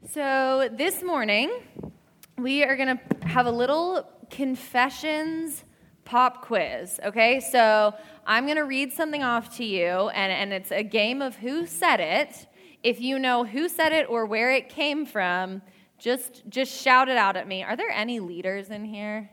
So this morning, we are going to have a little confessions pop quiz, okay? So I'm going to read something off to you, and it's a game of who said it. If you know who said it or where it came from, just shout it out at me. Are there any leaders in here?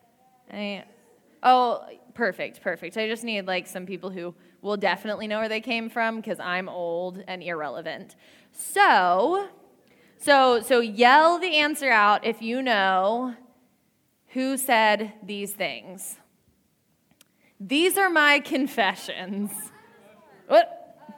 Perfect. I just need some people who will definitely know where they came from because I'm old and irrelevant. So yell the answer out if you know who said these things. These are my confessions. What?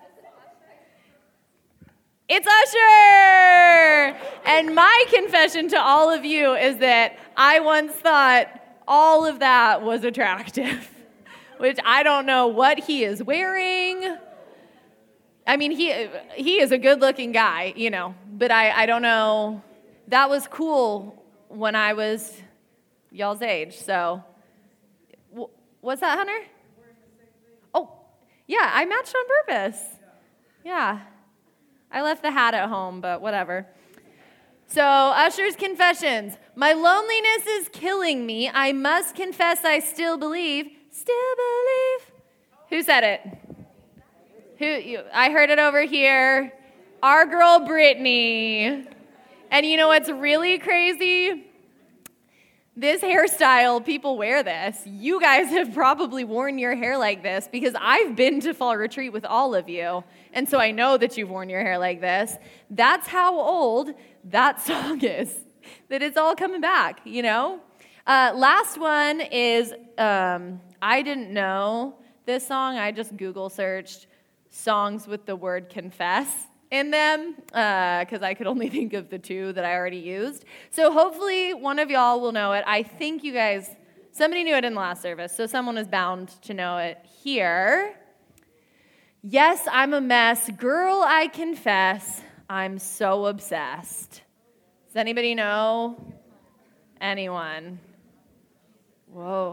It's Usher! And my confession to all of you is that I once thought all of that was attractive, which I don't know what he is wearing. I mean, he is a good-looking guy, but I don't know. That was cool when I was y'all's age, so. What's that, Hunter? Oh, yeah, I matched on purpose. Yeah. I left the hat at home, but whatever. So, Usher's confessions. My loneliness is killing me. I must confess I still believe. Still believe. Who said it? I heard it over here. Our girl, Brittany. And you know what's really crazy? This hairstyle, people wear this. You guys have probably worn your hair like this because I've been to fall retreat with all of you. And so I know that you've worn your hair like this. That's how old that song is. That it's all coming back, Last one is, I didn't know this song. I just Google searched songs with the word confess in them because I could only think of the two that I already used. So hopefully one of y'all will know it. I think you guys, somebody knew it in the last service, so someone is bound to know it here. Yes, I'm a mess. Girl, I confess, I'm so obsessed. Does anybody know? Anyone? Whoa.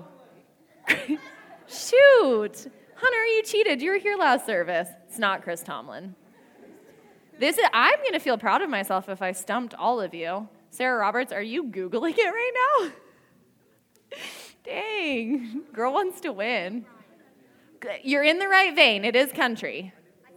Shoot. Hunter, you cheated. You were here last service. It's not Chris Tomlin. I'm going to feel proud of myself if I stumped all of you. Sarah Roberts, are you Googling it right now? Dang. Girl wants to win. You're in the right vein. It is country.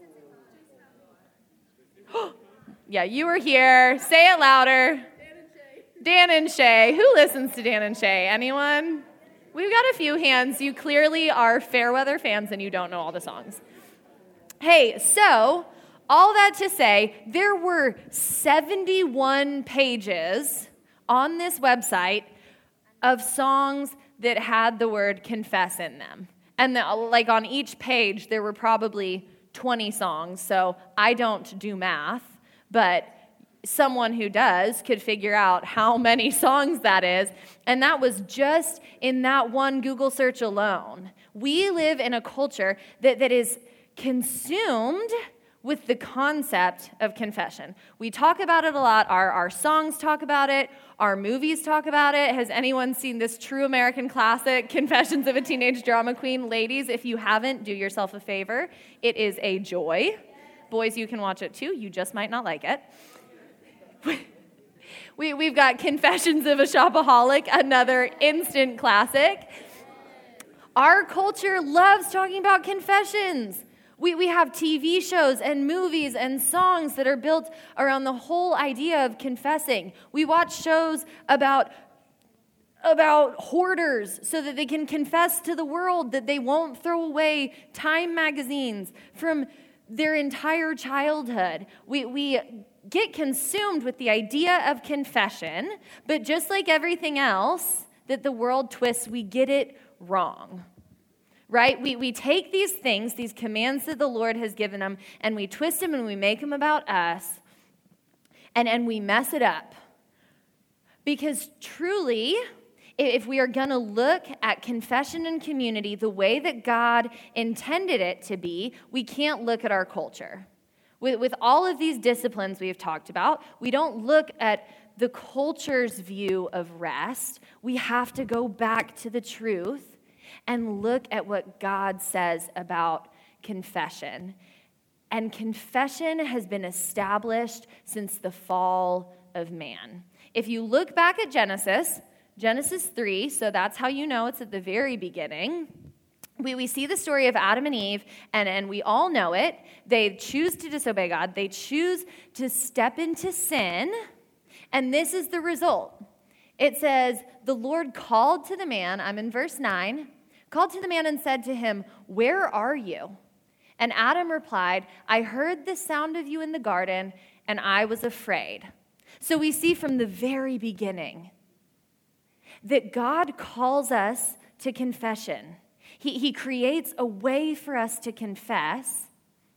Yeah, you were here. Say it louder. Dan and Shay. Who listens to Dan and Shay? Anyone? We've got a few hands. You clearly are fair weather fans and you don't know all the songs. Hey, so all that to say, there were 71 pages on this website of songs that had the word confess in them. And on each page, there were probably 20 songs. So I don't do math, but someone who does could figure out how many songs that is. And that was just in that one Google search alone. We live in a culture that is consumed with the concept of confession. We talk about it a lot. Our songs talk about it. Our movies talk about it. Has anyone seen this true American classic, Confessions of a Teenage Drama Queen? Ladies, if you haven't, do yourself a favor. It is a joy. Boys, you can watch it too. You just might not like it. We've got Confessions of a Shopaholic, another instant classic. Our culture loves talking about confessions. We have TV shows and movies and songs that are built around the whole idea of confessing. We watch shows about hoarders so that they can confess to the world that they won't throw away Time magazines from their entire childhood. We get consumed with the idea of confession, but just like everything else that the world twists, we get it wrong. Right? We take these things, these commands that the Lord has given them, and we twist them and we make them about us, and we mess it up. Because truly, if we are going to look at confession and community the way that God intended it to be, we can't look at our culture. With all of these disciplines we've talked about, we don't look at the culture's view of rest. We have to go back to the truth and look at what God says about confession. And confession has been established since the fall of man. If you look back at Genesis 3, so that's how you know it's at the very beginning. We see the story of Adam and Eve, and we all know it. They choose to disobey God. They choose to step into sin, and this is the result. It says, the Lord called to the man, I'm in verse 9, called to the man and said to him, "Where are you?" And Adam replied, "I heard the sound of you in the garden, and I was afraid." So we see from the very beginning that God calls us to confession. He creates a way for us to confess.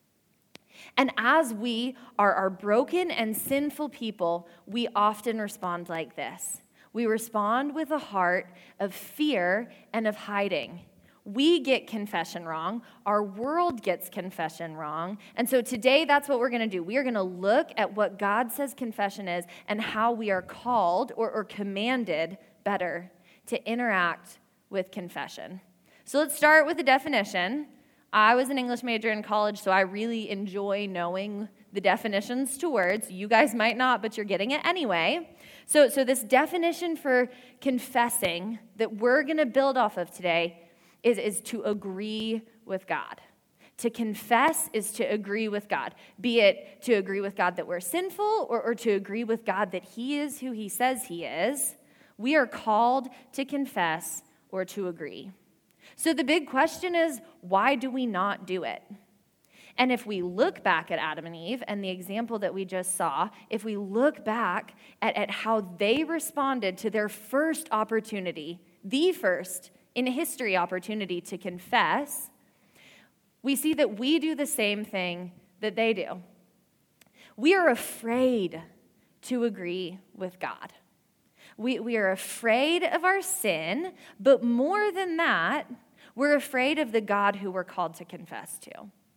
And as we are broken and sinful people, we often respond like this. We respond with a heart of fear and of hiding. We get confession wrong. Our world gets confession wrong. And so today, that's what we're going to do. We are going to look at what God says confession is and how we are called or commanded, better, to interact with confession. So let's start with the definition. I was an English major in college, so I really enjoy knowing the definitions to words. You guys might not, but you're getting it anyway. So this definition for confessing that we're going to build off of today is to agree with God. To confess is to agree with God, be it to agree with God that we're sinful or to agree with God that he is who he says he is. We are called to confess or to agree. So the big question is, why do we not do it? And if we look back at Adam and Eve and the example that we just saw, if we look back at how they responded to their first opportunity, the first in history opportunity to confess, we see that we do the same thing that they do. We are afraid to agree with God. We are afraid of our sin, but more than that, we're afraid of the God who we're called to confess to.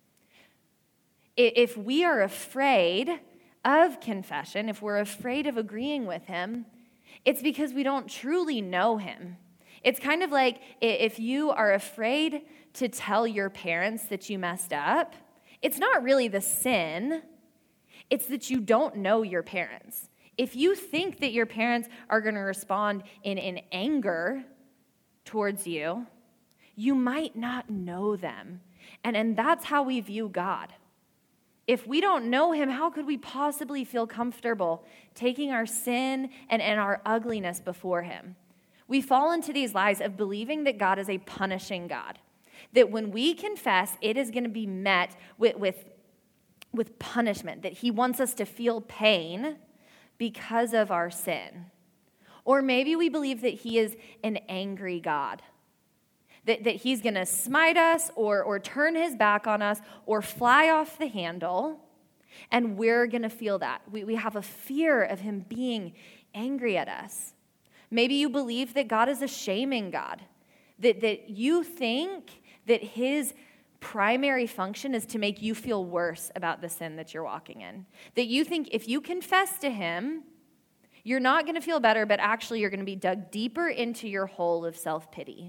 If we are afraid of confession, if we're afraid of agreeing with him, it's because we don't truly know him. It's kind of like if you are afraid to tell your parents that you messed up, it's not really the sin, it's that you don't know your parents. If you think that your parents are going to respond in anger towards you, you might not know them. And that's how we view God. If we don't know him, how could we possibly feel comfortable taking our sin and our ugliness before him? We fall into these lies of believing that God is a punishing God, that when we confess, it is going to be met with punishment, that he wants us to feel pain because of our sin. Or maybe we believe that he is an angry God, that he's going to smite us or turn his back on us or fly off the handle, and we're going to feel that. We have a fear of him being angry at us. Maybe you believe that God is a shaming God, that you think that his primary function is to make you feel worse about the sin that you're walking in. That you think if you confess to him, you're not going to feel better, but actually you're going to be dug deeper into your hole of self-pity.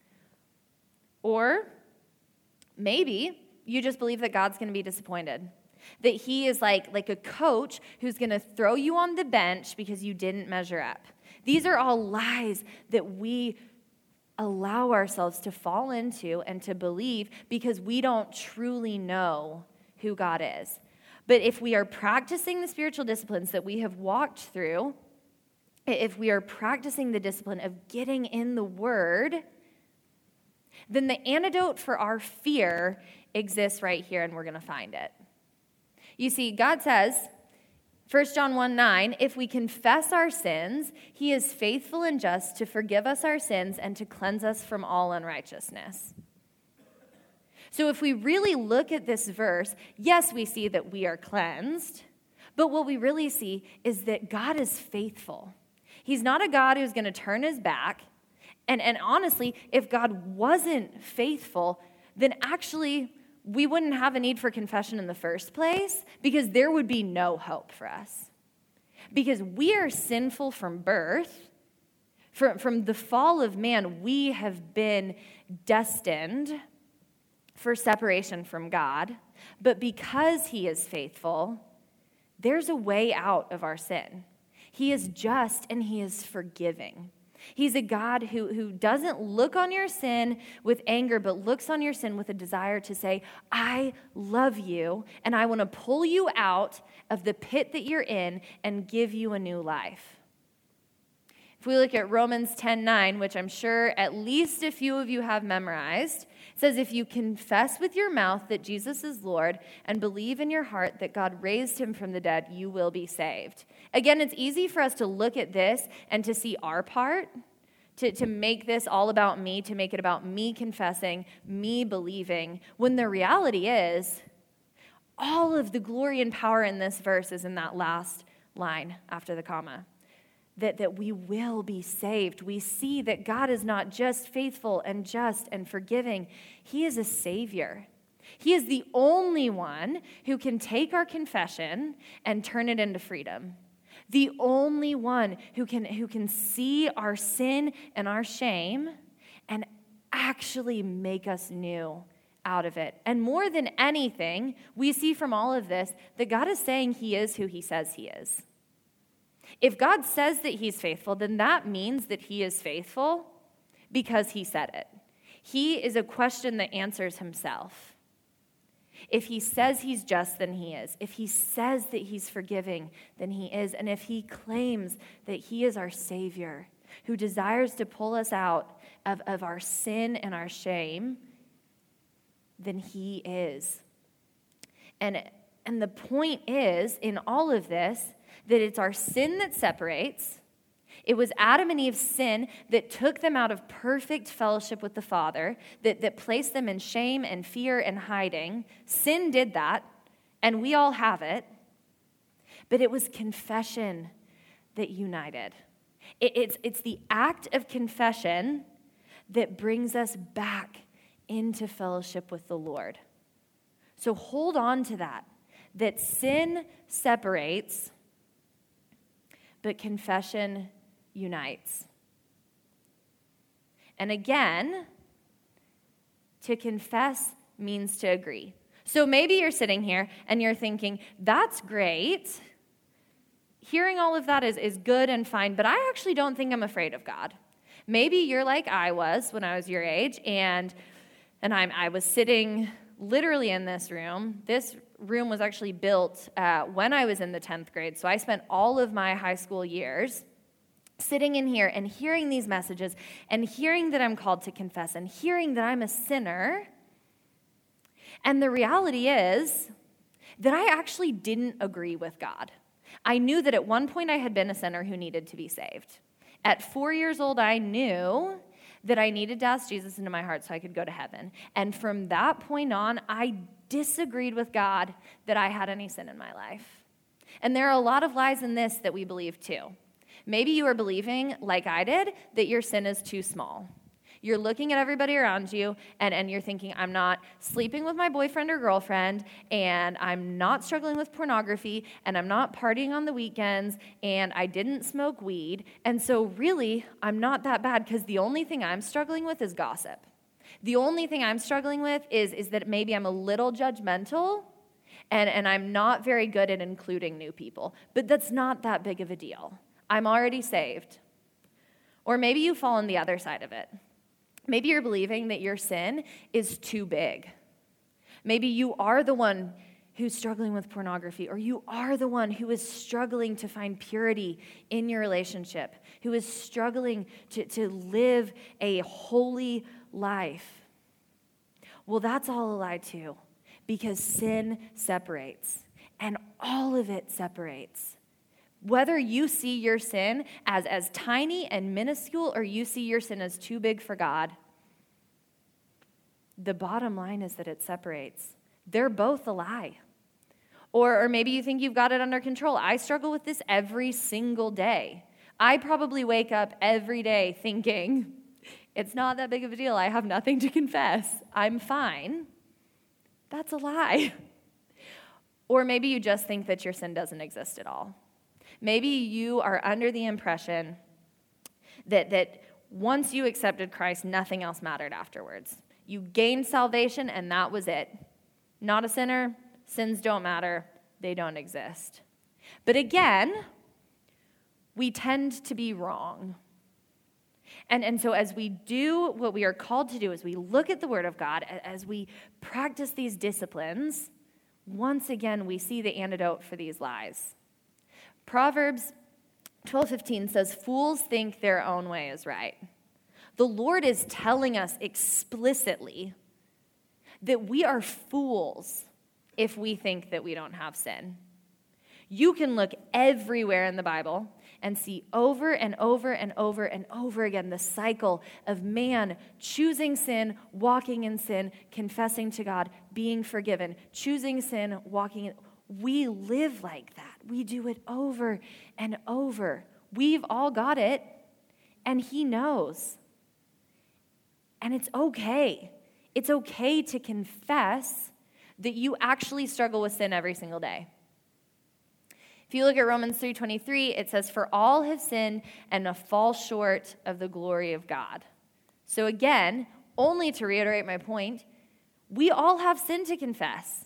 Or maybe you just believe that God's going to be disappointed. That he is like a coach who's going to throw you on the bench because you didn't measure up. These are all lies that we allow ourselves to fall into and to believe because we don't truly know who God is. But if we are practicing the spiritual disciplines that we have walked through, if we are practicing the discipline of getting in the Word, then the antidote for our fear exists right here, and we're going to find it. You see, God says, 1 John 1:9, if we confess our sins, he is faithful and just to forgive us our sins and to cleanse us from all unrighteousness. So if we really look at this verse, yes, we see that we are cleansed, but what we really see is that God is faithful. He's not a God who's going to turn his back. And honestly, if God wasn't faithful, then actually we wouldn't have a need for confession in the first place because there would be no hope for us. Because we are sinful from birth. From the fall of man, we have been destined for separation from God, but because he is faithful, there's a way out of our sin. He is just and he is forgiving. He's a God who doesn't look on your sin with anger, but looks on your sin with a desire to say, I love you, and I want to pull you out of the pit that you're in and give you a new life. If we look at Romans 10:9, which I'm sure at least a few of you have memorized, it says, if you confess with your mouth that Jesus is Lord and believe in your heart that God raised him from the dead, you will be saved. Again, it's easy for us to look at this and to see our part, to make this all about me, to make it about me confessing, me believing, when the reality is all of the glory and power in this verse is in that last line after the comma. That we will be saved. We see that God is not just faithful and just and forgiving. He is a Savior. He is the only one who can take our confession and turn it into freedom. The only one who can see our sin and our shame and actually make us new out of it. And more than anything, we see from all of this that God is saying he is who he says he is. If God says that he's faithful, then that means that he is faithful because he said it. He is a question that answers himself. If he says he's just, then he is. If he says that he's forgiving, then he is. And if he claims that he is our Savior, who desires to pull us out of our sin and our shame, then he is. And the point is, in all of this, that it's our sin that separates. It was Adam and Eve's sin that took them out of perfect fellowship with the Father, that placed them in shame and fear and hiding. Sin did that, and we all have it. But it was confession that united. It's the act of confession that brings us back into fellowship with the Lord. So hold on to that sin separates, but confession unites. And again, to confess means to agree. So maybe you're sitting here and you're thinking, that's great. Hearing all of that is good and fine, but I actually don't think I'm afraid of God. Maybe you're like I was when I was your age, and I was sitting literally in this room. This room was actually built when I was in the 10th grade, so I spent all of my high school years sitting in here and hearing these messages and hearing that I'm called to confess and hearing that I'm a sinner. And the reality is that I actually didn't agree with God. I knew that at one point I had been a sinner who needed to be saved. At 4 years old, I knew that I needed to ask Jesus into my heart so I could go to heaven. And from that point on, I disagreed with God that I had any sin in my life. And there are a lot of lies in this that we believe too. Maybe you are believing, like I did, that your sin is too small. You're looking at everybody around you, and you're thinking, I'm not sleeping with my boyfriend or girlfriend, and I'm not struggling with pornography, and I'm not partying on the weekends, and I didn't smoke weed, and so really, I'm not that bad, because the only thing I'm struggling with is gossip. The only thing I'm struggling with is that maybe I'm a little judgmental, and I'm not very good at including new people. But that's not that big of a deal. I'm already saved. Or maybe you fall on the other side of it. Maybe you're believing that your sin is too big. Maybe you are the one who's struggling with pornography, or you are the one who is struggling to find purity in your relationship, who is struggling to live a holy life. Well, that's all a lie too, because sin separates, and all of it separates. Whether you see your sin as tiny and minuscule, or you see your sin as too big for God, the bottom line is that it separates. They're both a lie. Or maybe you think you've got it under control. I struggle with this every single day. I probably wake up every day thinking, it's not that big of a deal. I have nothing to confess. I'm fine. That's a lie. Or maybe you just think that your sin doesn't exist at all. Maybe you are under the impression that once you accepted Christ, nothing else mattered afterwards. You gained salvation, and that was it. Not a sinner, sins don't matter, they don't exist. But again, we tend to be wrong. And so as we do what we are called to do, as we look at the Word of God, as we practice these disciplines, once again we see the antidote for these lies. Proverbs 12:15 says, "Fools think their own way is right." The Lord is telling us explicitly that we are fools if we think that we don't have sin. You can look everywhere in the Bible and see over and over and over and over again the cycle of man choosing sin, walking in sin, confessing to God, being forgiven, choosing sin, walking in. We live like that. We do it over and over. We've all got it, and He knows. And it's okay. It's okay to confess that you actually struggle with sin every single day. If you look at Romans 3:23, it says, "For all have sinned and fall short of the glory of God." So again, only to reiterate my point, we all have sin to confess.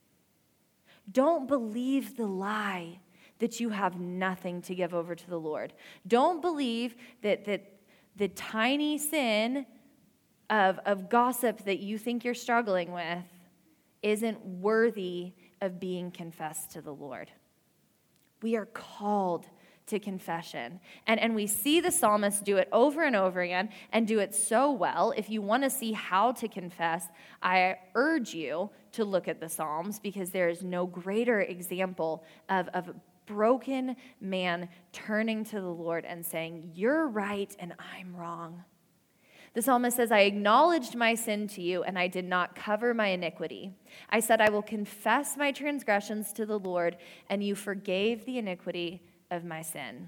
Don't believe the lie that you have nothing to give over to the Lord. Don't believe that the tiny sin of gossip that you think you're struggling with isn't worthy of being confessed to the Lord. We are called to confession. And we see the psalmist do it over and over again and do it so well. If you want to see how to confess, I urge you to look at the Psalms, because there is no greater example of a broken man turning to the Lord and saying, "You're right and I'm wrong." The psalmist says, "I acknowledged my sin to you, and I did not cover my iniquity. I said, I will confess my transgressions to the Lord, and you forgave the iniquity of my sin."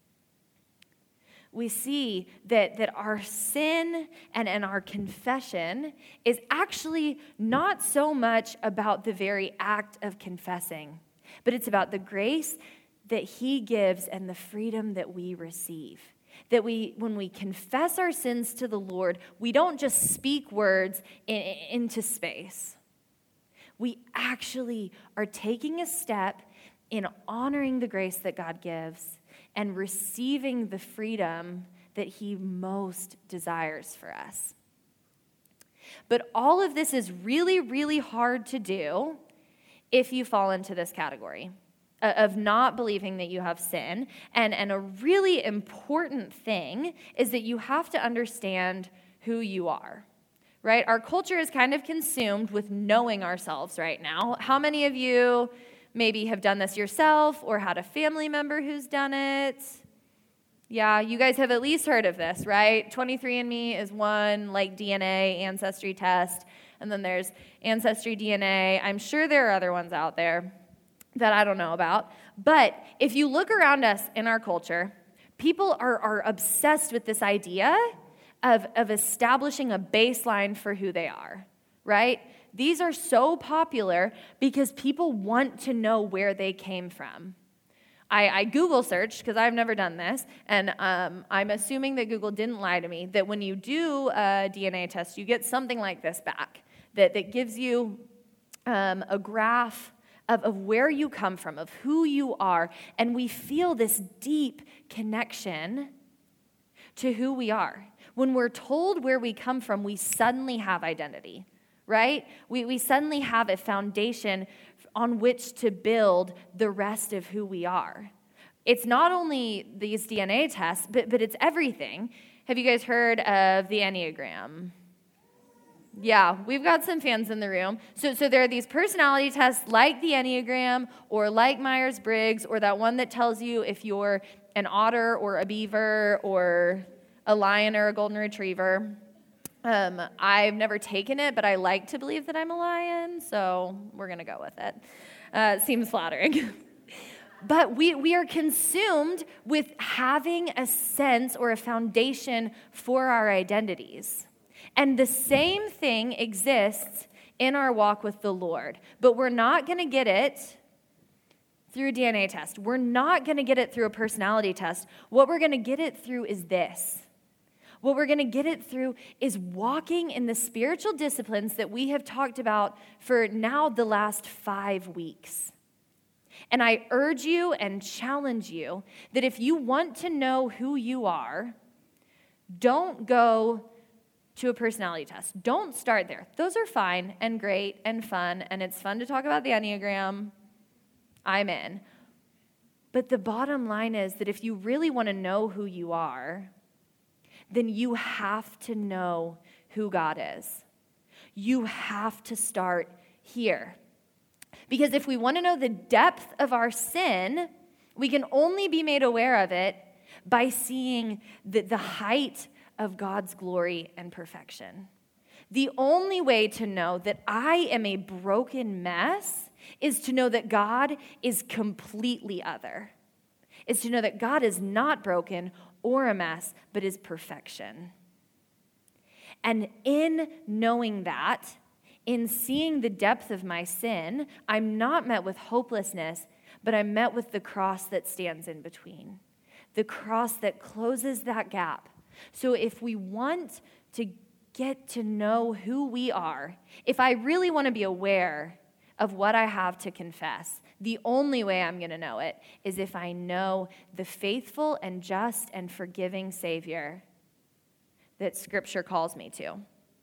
We see that our sin and our confession is actually not so much about the very act of confessing, but it's about the grace that He gives and the freedom that we receive. That when we confess our sins to the Lord, we don't just speak words into space. We actually are taking a step in honoring the grace that God gives and receiving the freedom that He most desires for us. But all of this is really, really hard to do if you fall into this category of not believing that you have sin. And a really important thing is that you have to understand who you are, right? Our culture is kind of consumed with knowing ourselves right now. How many of you maybe have done this yourself or had a family member who's done it? Yeah, you guys have at least heard of this, right? 23andMe is one, like DNA, ancestry test, and then there's Ancestry DNA. I'm sure there are other ones out there that I don't know about. But if you look around us in our culture, people are obsessed with this idea of establishing a baseline for who they are, right? These are so popular because people want to know where they came from. I Google searched, because I've never done this, and I'm assuming that Google didn't lie to me, that when you do a DNA test, you get something like this back, that gives you a graph of where you come from, of who you are, and we feel this deep connection to who we are. When we're told where we come from, we suddenly have identity, right? We suddenly have a foundation on which to build the rest of who we are. It's not only these DNA tests, but it's everything. Have you guys heard of the Enneagram? Yeah, we've got some fans in the room. So there are these personality tests like the Enneagram or like Myers-Briggs, or that one that tells you if you're an otter or a beaver or a lion or a golden retriever. I've never taken it, but I like to believe that I'm a lion, so we're going to go with it. It seems flattering. But we are consumed with having a sense or a foundation for our identities. And the same thing exists in our walk with the Lord. But we're not going to get it through a DNA test. We're not going to get it through a personality test. What we're going to get it through is this. What we're going to get it through is walking in the spiritual disciplines that we have talked about for now the last 5 weeks. And I urge you and challenge you that if you want to know who you are, don't go to a personality test. Don't start there. Those are fine and great and fun, and it's fun to talk about the Enneagram. I'm in. But the bottom line is that if you really want to know who you are, then you have to know who God is. You have to start here. Because if we want to know the depth of our sin, we can only be made aware of it by seeing the height of God's glory and perfection. The only way to know that I am a broken mess is to know that God is completely other. Is to know that God is not broken or a mess, but is perfection. And in knowing that, in seeing the depth of my sin, I'm not met with hopelessness, but I'm met with the cross that stands in between. The cross that closes that gap. So if we want to get to know who we are, if I really want to be aware of what I have to confess, the only way I'm going to know it is if I know the faithful and just and forgiving Savior that Scripture calls me to.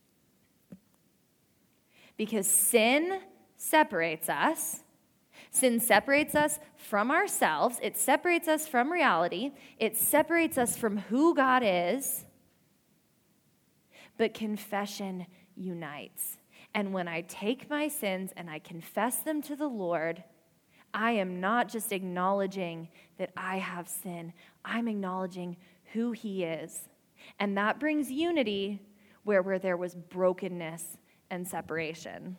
Because sin separates us. Sin separates us from ourselves. It separates us from reality. It separates us from who God is. But confession unites. And when I take my sins and I confess them to the Lord, I am not just acknowledging that I have sin. I'm acknowledging who He is. And that brings unity where there was brokenness and separation.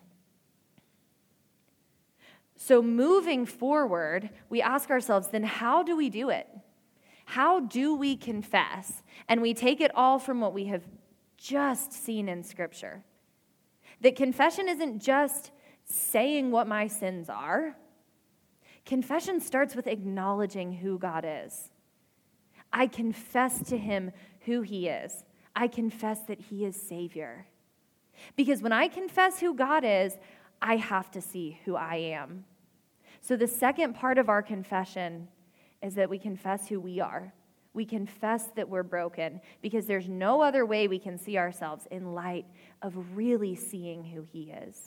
So moving forward, we ask ourselves, then how do we do it? How do we confess? And we take it all from what we have just seen in Scripture. That confession isn't just saying what my sins are. Confession starts with acknowledging who God is. I confess to Him who He is. I confess that He is Savior. Because when I confess who God is, I have to see who I am. So the second part of our confession is that we confess who we are. We confess that we're broken because there's no other way we can see ourselves in light of really seeing who He is.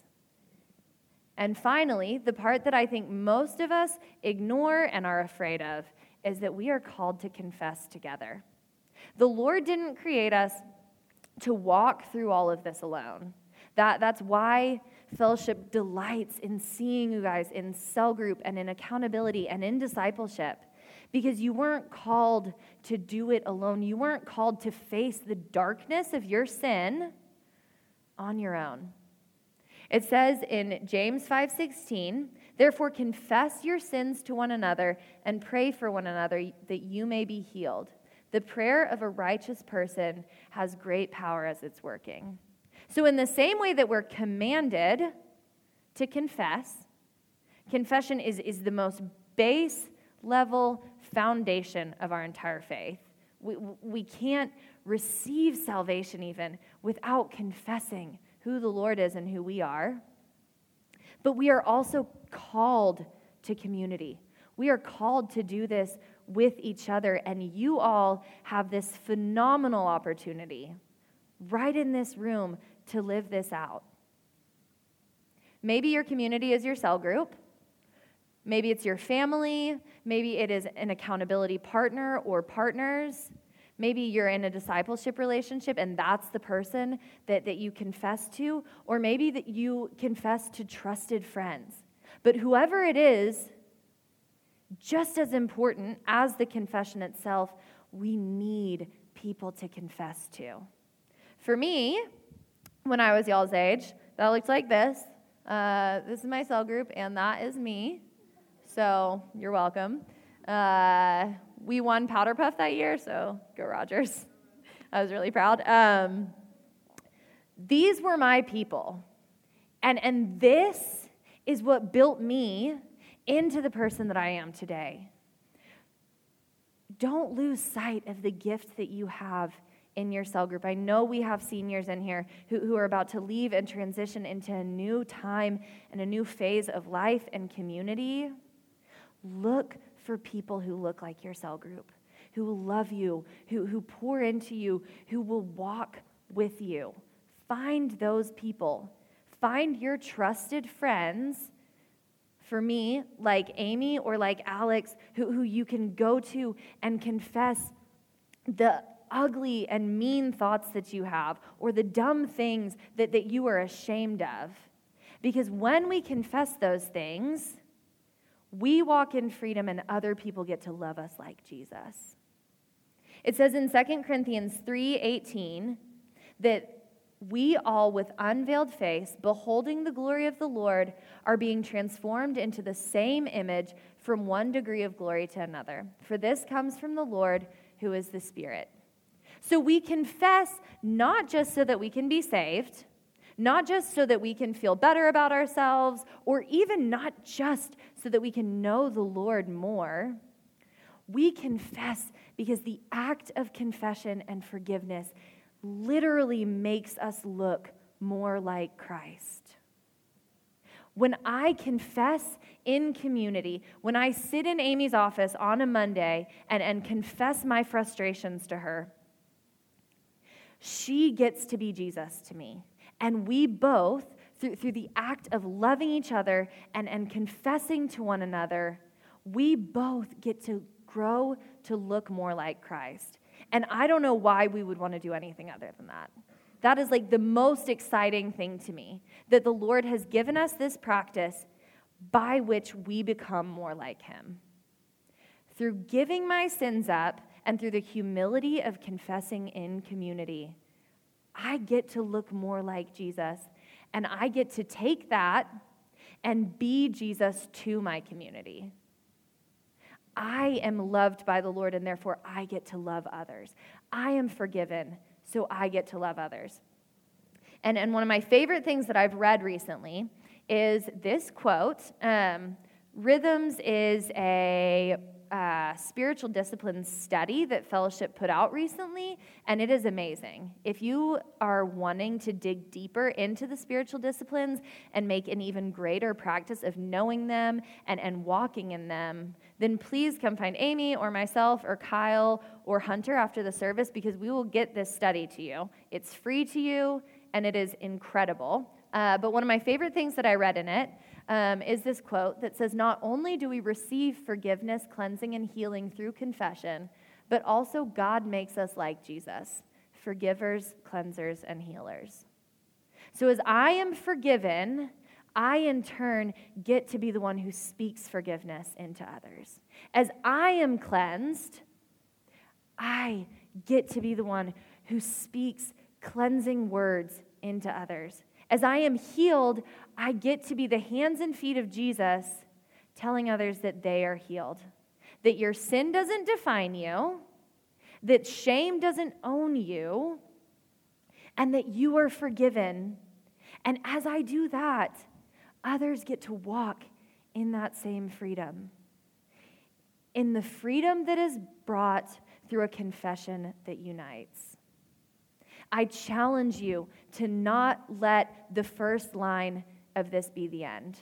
And finally, the part that I think most of us ignore and are afraid of is that we are called to confess together. The Lord didn't create us to walk through all of this alone. That's why fellowship delights in seeing you guys in cell group and in accountability and in discipleship. Because you weren't called to do it alone. You weren't called to face the darkness of your sin on your own. It says in James 5:16, "Therefore confess your sins to one another and pray for one another that you may be healed. The prayer of a righteous person has great power as it's working." So in the same way that we're commanded to confess, confession is the most base level foundation of our entire faith. We can't receive salvation even without confessing who the Lord is and who we are. But we are also called to community. We are called to do this with each other, and you all have this phenomenal opportunity right in this room to live this out. Maybe your community is your cell group. Maybe it's your family. Maybe it is an accountability partner or partners. Maybe you're in a discipleship relationship and that's the person that you confess to. Or maybe that you confess to trusted friends. But whoever it is, just as important as the confession itself, we need people to confess to. For me, when I was y'all's age, that looked like this. This is my cell group, and that is me. So you're welcome. We won Powder Puff that year, so go Rogers. I was really proud. These were my people. And this is what built me into the person that I am today. Don't lose sight of the gift that you have in your cell group. I know we have seniors in here who are about to leave and transition into a new time and a new phase of life and community. Look for people who look like your cell group, who will love you, who pour into you, who will walk with you. Find those people. Find your trusted friends, for me, like Amy or like Alex, who you can go to and confess the ugly and mean thoughts that you have or the dumb things that you are ashamed of. Because when we confess those things, we walk in freedom and other people get to love us like Jesus. It says in 2 Corinthians 3:18 that we all, with unveiled face, beholding the glory of the Lord, are being transformed into the same image from one degree of glory to another. For this comes from the Lord, who is the Spirit. So we confess not just so that we can be saved, not just so that we can feel better about ourselves, or even not just so that we can know the Lord more. We confess because the act of confession and forgiveness literally makes us look more like Christ. When I confess in community, when I sit in Amy's office on a Monday and confess my frustrations to her, she gets to be Jesus to me. And we both, through the act of loving each other and confessing to one another, we both get to grow to look more like Christ. And I don't know why we would want to do anything other than that. That is like the most exciting thing to me, that the Lord has given us this practice by which we become more like him. Through giving my sins up and through the humility of confessing in community, I get to look more like Jesus, and I get to take that and be Jesus to my community. I am loved by the Lord, and therefore I get to love others. I am forgiven, so I get to love others. And one of my favorite things that I've read recently is this quote. Rhythms is a spiritual disciplines study that Fellowship put out recently, and it is amazing. If you are wanting to dig deeper into the spiritual disciplines and make an even greater practice of knowing them and walking in them, then please come find Amy or myself or Kyle or Hunter after the service, because we will get this study to you. It's free to you, and it is incredible. But one of my favorite things that I read in it is this quote that says, "Not only do we receive forgiveness, cleansing, and healing through confession, but also God makes us like Jesus, forgivers, cleansers, and healers." So as I am forgiven, I in turn get to be the one who speaks forgiveness into others. As I am cleansed, I get to be the one who speaks cleansing words into others. As I am healed, I get to be the hands and feet of Jesus, telling others that they are healed, that your sin doesn't define you, that shame doesn't own you, and that you are forgiven. And as I do that, others get to walk in that same freedom, in the freedom that is brought through a confession that unites. I challenge you to not let the first line of this be the end.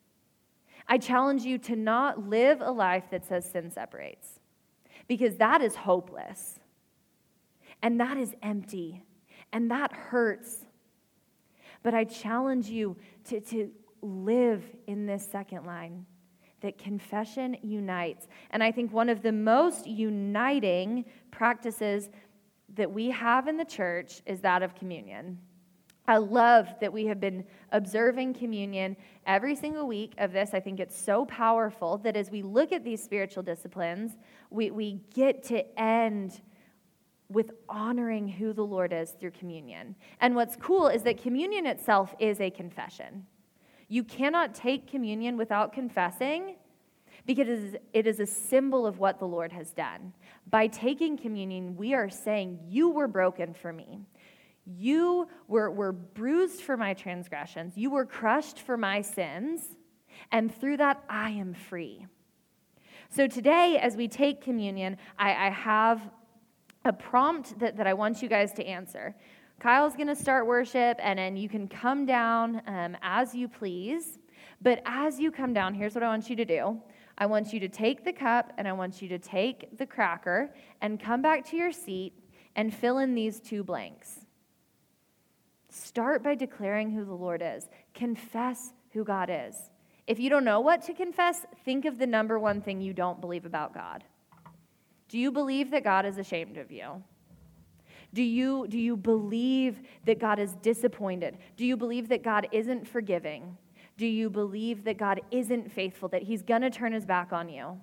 I challenge you to not live a life that says sin separates, because that is hopeless, and that is empty, and that hurts. But I challenge you to live in this second line, that confession unites. And I think one of the most uniting practices that we have in the church is that of communion. I love that we have been observing communion every single week of this. I think it's so powerful that as we look at these spiritual disciplines, we get to end with honoring who the Lord is through communion. And what's cool is that communion itself is a confession. You cannot take communion without confessing, because it is a symbol of what the Lord has done. By taking communion, we are saying, you were broken for me. You were bruised for my transgressions. You were crushed for my sins. And through that, I am free. So today, as we take communion, I have a prompt that I want you guys to answer. Kyle's going to start worship, and then you can come down as you please. But as you come down, here's what I want you to do. I want you to take the cup, and I want you to take the cracker, and come back to your seat and fill in these 2 blanks. Start by declaring who the Lord is. Confess who God is. If you don't know what to confess, think of the number one thing you don't believe about God. Do you believe that God is ashamed of you? Do you believe that God is disappointed? Do you believe that God isn't forgiving? Do you believe that God isn't faithful, that he's going to turn his back on you?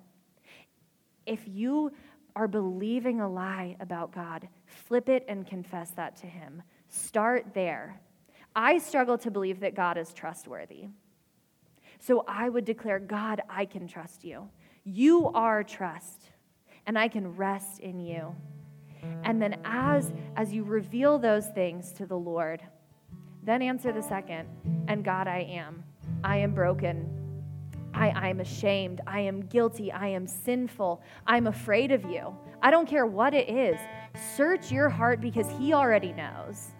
If you are believing a lie about God, flip it and confess that to him. Start there. I struggle to believe that God is trustworthy. So I would declare, God, I can trust you. You are trust, and I can rest in you. And then as you reveal those things to the Lord, then answer the second, and God, I am broken. I am ashamed. I am guilty. I am sinful. I'm afraid of you. I don't care what it is. Search your heart because he already knows.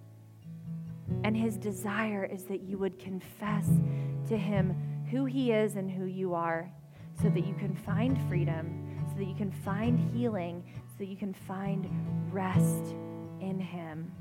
And his desire is that you would confess to him who he is and who you are, so that you can find freedom, so that you can find healing, so that you can find rest in him.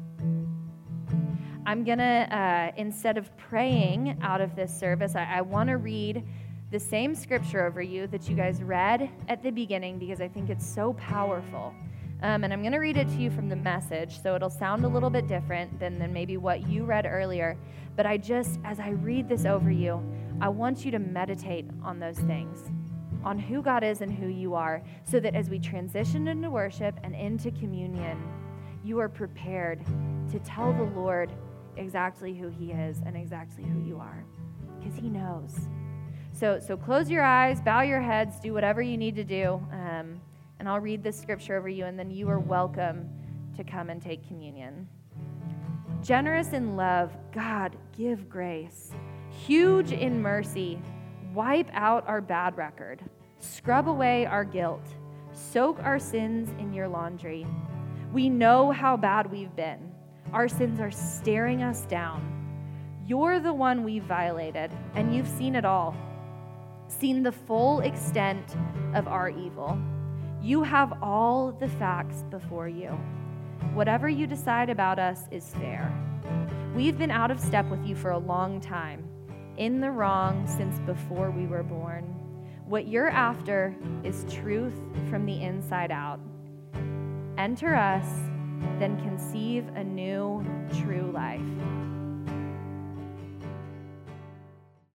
I'm going to, instead of praying out of this service, I want to read the same scripture over you that you guys read at the beginning, because I think it's so powerful. And I'm going to read it to you from the Message, so it'll sound a little bit different than maybe what you read earlier. But as I read this over you, I want you to meditate on those things, on who God is and who you are, so that as we transition into worship and into communion, you are prepared to tell the Lord exactly who he is and exactly who you are, because he knows. So close your eyes, bow your heads, do whatever you need to do, and I'll read this scripture over you, and then you are welcome to come and take communion. Generous in love, God, give grace. Huge in mercy, wipe out our bad record. Scrub away our guilt. Soak our sins in your laundry. We know how bad we've been. Our sins are staring us down. You're the one we've violated, and you've seen it all. Seen the full extent of our evil. You have all the facts before you. Whatever you decide about us is fair. We've been out of step with you for a long time, in the wrong since before we were born. What you're after is truth from the inside out. Enter us, then conceive a new, true life.